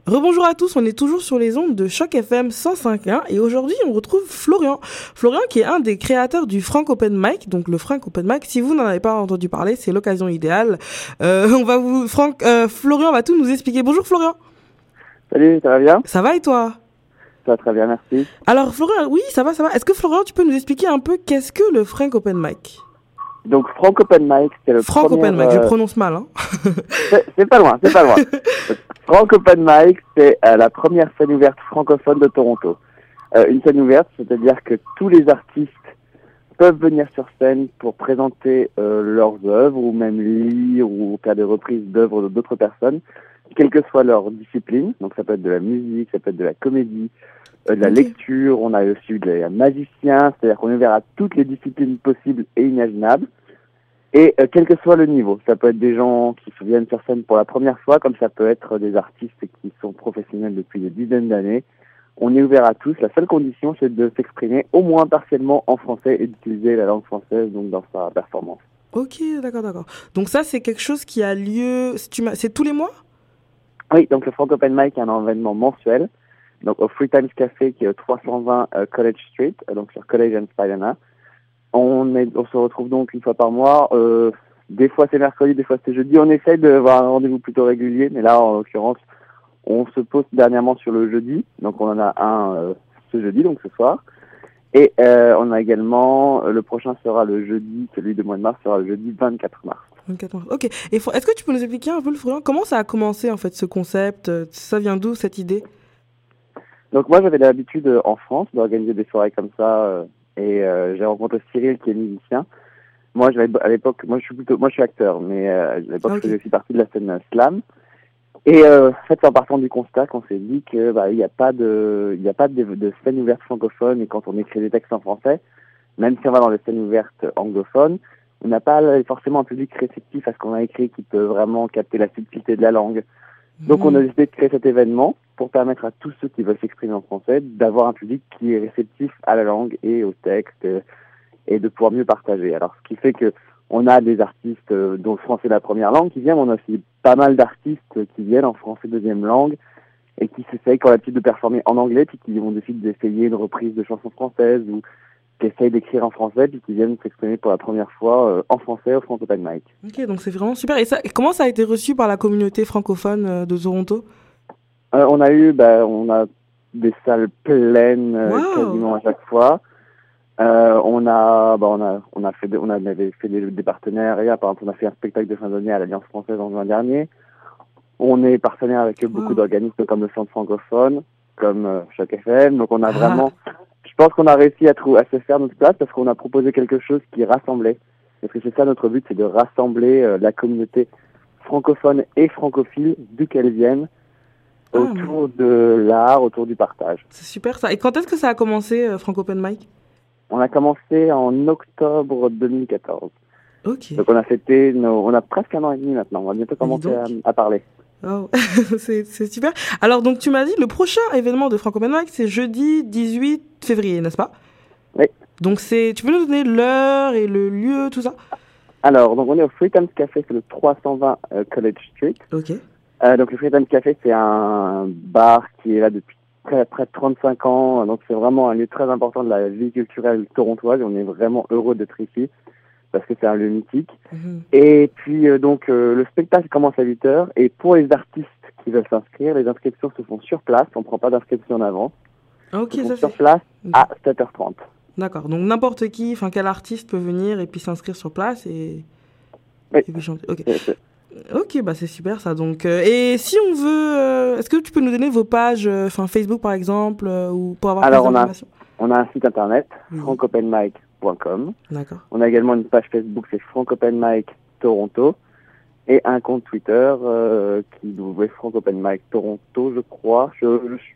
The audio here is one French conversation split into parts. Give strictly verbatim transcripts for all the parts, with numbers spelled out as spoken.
Rebonjour à tous, on est toujours sur les ondes de Choc F M cent cinq point un et aujourd'hui on retrouve Florian. Florian qui est un des créateurs du Frank Open Mic, donc le Frank Open Mic. Si vous n'en avez pas entendu parler, c'est l'occasion idéale. Euh, on va vous, Franck, euh, Florian va tout nous expliquer. Bonjour Florian. Salut, ça va bien ? Ça va et toi ? Ça va très bien, merci. Alors Florian, oui, ça va, ça va. Est-ce que Florian, tu peux nous expliquer un peu qu'est-ce que le Frank Open Mic ? Donc Frank Open Mic, c'est le Frank premier... Open Mic, euh... je prononce mal. Hein. c'est, c'est pas loin, c'est pas loin. Frank Open Mic, c'est euh, la première scène ouverte francophone de Toronto. Euh, une scène ouverte, c'est-à-dire que tous les artistes peuvent venir sur scène pour présenter euh, leurs œuvres ou même lire ou faire des reprises d'œuvres d'autres personnes, quelle que soit leur discipline. Donc ça peut être de la musique, ça peut être de la comédie, euh, de la okay. lecture, on a aussi de la magicien, c'est-à-dire qu'on est ouvert à toutes les disciplines possibles et imaginables. Et euh, quel que soit le niveau, ça peut être des gens qui viennent sur scène pour la première fois, comme ça peut être des artistes qui sont professionnels depuis des dizaines d'années. On est ouvert à tous. La seule condition, c'est de s'exprimer au moins partiellement en français et d'utiliser la langue française donc dans sa performance. Ok, d'accord, d'accord. Donc ça, c'est quelque chose qui a lieu, c'est tous les mois ? Oui, donc le Frank Open Mic est un événement mensuel, donc au Free Times Café qui est au trois cent vingt uh, College Street, donc sur College and Spadina. On, est, on se retrouve donc une fois par mois. Euh, des fois c'est mercredi, des fois c'est jeudi. On essaie d'avoir un rendez-vous plutôt régulier, mais là en l'occurrence, on se pose dernièrement sur le jeudi. Donc on en a un euh, ce jeudi, donc ce soir. Et euh, on a également, euh, le prochain sera le jeudi, celui de mois de mars sera le jeudi vingt-quatre mars. vingt-quatre mars. Ok. Et est-ce que tu peux nous expliquer un peu, Florian, comment ça a commencé en fait ce concept ? Ça vient d'où cette idée ? Donc moi j'avais l'habitude euh, en France d'organiser des soirées comme ça. Euh, Et euh, j'ai rencontré Cyril qui est musicien. Moi, j'avais, à l'époque, moi je suis plutôt, moi je suis acteur, mais euh, à l'époque okay. je faisais aussi partie de la scène euh, slam. Et euh, en fait, en partant du constat qu'on s'est dit que bah il y a pas de, il y a pas de, de scène ouverte francophone et quand on écrit des textes en français, même si on va dans les scènes ouvertes anglophones, on n'a pas forcément un public réceptif à ce qu'on a écrit qui peut vraiment capter la subtilité de la langue. Donc, mmh. on a décidé de créer cet événement pour permettre à tous ceux qui veulent s'exprimer en français d'avoir un public qui est réceptif à la langue et au texte euh, et de pouvoir mieux partager. Alors, ce qui fait que on a des artistes euh, dont le français est la première langue qui viennent, on a aussi pas mal d'artistes qui viennent en français deuxième langue et qui s'essayent, qui ont l'habitude de performer en anglais, puis qui vont décider d'essayer une reprise de chansons françaises ou qui essayent d'écrire en français, puis qui viennent s'exprimer pour la première fois euh, en français au Frank Open Mic. Ok, donc c'est vraiment super. Et ça, comment ça a été reçu par la communauté francophone euh, de Toronto ? Euh, on a eu, bah, on a des salles pleines euh, wow. quasiment à chaque fois. Euh, on a, bah, on a, on a fait, des, on avait fait des, des partenariats. Par exemple, on a fait un spectacle de fin d'année à l'Alliance française en juin dernier. On est partenaire avec wow. beaucoup d'organismes comme le Centre francophone, comme euh, Choc F M. Donc, on a vraiment, ah. je pense qu'on a réussi à, trou- à se faire notre place parce qu'on a proposé quelque chose qui rassemblait. Parce que c'est ça notre but, c'est de rassembler euh, la communauté francophone et francophile d'où qu'elle vienne. Autour ah, de l'art, autour du partage. C'est super ça. Et quand est-ce que ça a commencé, euh, Frank Open Mic ? On a commencé en octobre deux mille quatorze. Ok. Donc on a fêté, nos... on a presque un an et demi maintenant. On va bientôt commencer à, à parler. Oh, c'est, c'est super. Alors donc tu m'as dit, le prochain événement de Frank Open Mic, c'est jeudi dix-huit février, n'est-ce pas ? Oui. Donc c'est, tu peux nous donner l'heure et le lieu, tout ça ? Alors, donc on est au Free Times Café, c'est le trois cent vingt euh, College Street. Ok. Euh, donc le Free Times Café, c'est un bar qui est là depuis près, près de trente-cinq ans. Donc c'est vraiment un lieu très important de la vie culturelle torontoise. Et on est vraiment heureux d'être ici parce que c'est un lieu mythique. Mm-hmm. Et puis euh, donc euh, le spectacle commence à huit heures. Et pour les artistes qui veulent s'inscrire, les inscriptions se font sur place. On ne prend pas d'inscription en avance. Ok, se font ça sur c'est... place à sept heures trente. D'accord. Donc n'importe qui, enfin quel artiste peut venir et puis s'inscrire sur place et, oui. et puis chanter. Ok. C'est, c'est... Ok, bah c'est super ça. Donc, euh, et si on veut, euh, est-ce que tu peux nous donner vos pages, enfin euh, Facebook par exemple, euh, ou pour avoir Alors, plus on d'informations ? Alors, on a un site internet, oui. frank open mic point com. D'accord. On a également une page Facebook, c'est Frank Open Mic Toronto, et un compte Twitter euh, qui doit être Frank Open Mic Toronto, je crois. Je, je suis...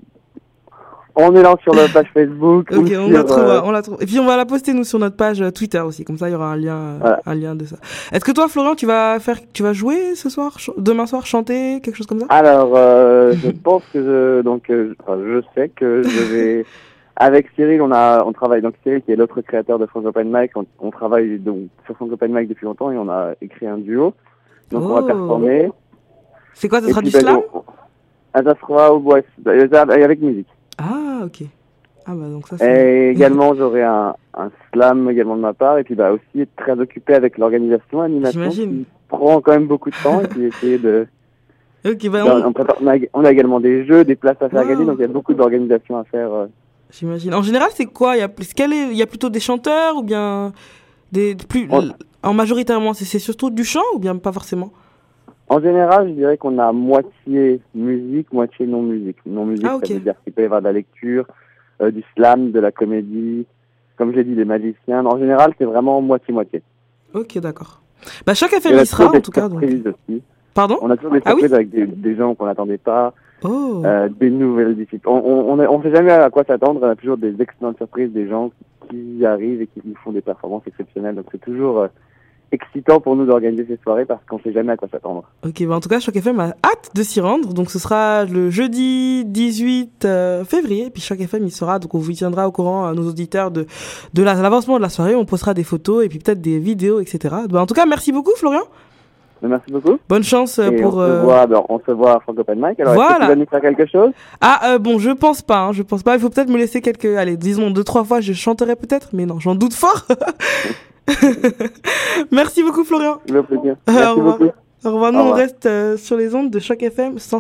On est là sur la page Facebook. Ok, ou on sur, la trouve, euh... on la trouve. Et puis on va la poster nous sur notre page Twitter aussi, comme ça il y aura un lien, voilà. un lien de ça. Est-ce que toi, Florian, tu vas faire, tu vas jouer ce soir, ch- demain soir, chanter, quelque chose comme ça ? Alors, euh, je pense que je, donc, euh, enfin, je sais que je vais. Avec Cyril, on a, on travaille. Donc Cyril, qui est l'autre créateur de Frank Open Mic, on, on travaille donc sur Frank Open Mic depuis longtemps et on a écrit un duo. Donc oh. on va performer. C'est quoi, ça et sera puis, du ben, slam ? on... Ah, ça sera au bois, avec musique. Ah, ok. Ah bah donc ça c'est... Et également, j'aurai un, un slam également de ma part, et puis bah aussi être très occupé avec l'organisation, l'animation, J'imagine. qui prend quand même beaucoup de temps, et puis essayer de... Ok, bah on... On, prépare, on, a, on a également des jeux, des places à faire wow. gagner, donc il y a beaucoup d'organisation à faire. Euh... J'imagine. En général, c'est quoi? Il y a, il y a plutôt des chanteurs, ou bien des plus... On... En majoritairement, c'est, c'est surtout du chant, ou bien pas forcément? En général, je dirais qu'on a moitié musique, moitié non-musique. Non-musique, ah, okay. Ça veut dire qu'il peut y avoir de la lecture, euh, du slam, de la comédie, comme j'ai dit, des magiciens. En général, c'est vraiment moitié-moitié. Ok, d'accord. Bah, chaque F M y sera, en tout cas. Donc... Aussi. Pardon? On a toujours des surprises ah, oui avec des, des gens qu'on n'attendait pas, oh. euh, des nouvelles disciplines. On ne on, on sait jamais à quoi s'attendre. On a toujours des excellentes surprises, des gens qui arrivent et qui nous font des performances exceptionnelles. Donc, c'est toujours... Euh, excitant pour nous d'organiser ces soirées parce qu'on ne sait jamais à quoi s'attendre. Ok, bah en tout cas, Choc F M a hâte de s'y rendre. Donc, ce sera le jeudi dix-huit février. Puis Choc F M, il sera. Donc, on vous tiendra au courant, à nos auditeurs, de, de la, l'avancement de la soirée. On postera des photos et puis peut-être des vidéos, et cetera. Bah, en tout cas, merci beaucoup, Florian. Merci beaucoup. Bonne chance et pour. On se voit, alors, on se voit à Frank Open Mic. Alors, voilà. Est-ce que tu vas nous faire quelque chose? Ah, euh, bon, je pense pas. Hein, je pense pas. Il faut peut-être me laisser quelques. Allez, disons deux, trois fois, je chanterai peut-être. Mais non, j'en doute fort. Merci beaucoup, Florian. Le plaisir. Merci Au revoir. beaucoup. Au revoir. Nous, on reste euh, sur les ondes de Choc F M.